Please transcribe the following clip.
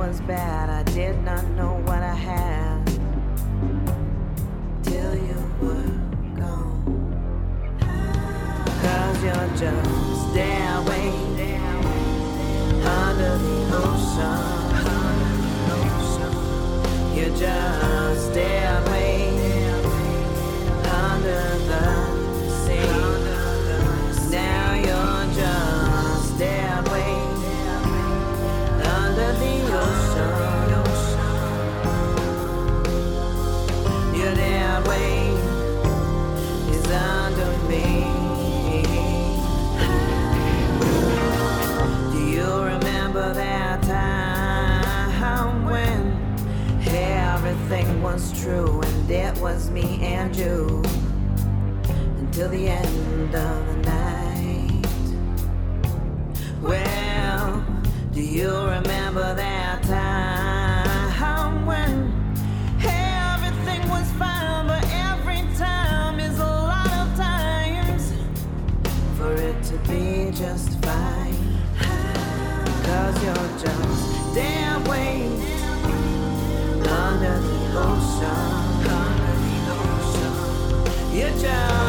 was bad. I did not know what I had till you were gone. 'Cause you're just there waiting under the ocean. You're just there waiting under the sea. Now you're just there waiting under the ocean. You're there waiting is under me. Do you remember that time when everything was true and it was me and you until the end of the night? Well, do you remember that time when everything was fine, but every time is a lot of times for it to be just fine? 'Cause you're just there waiting under the ocean. You're just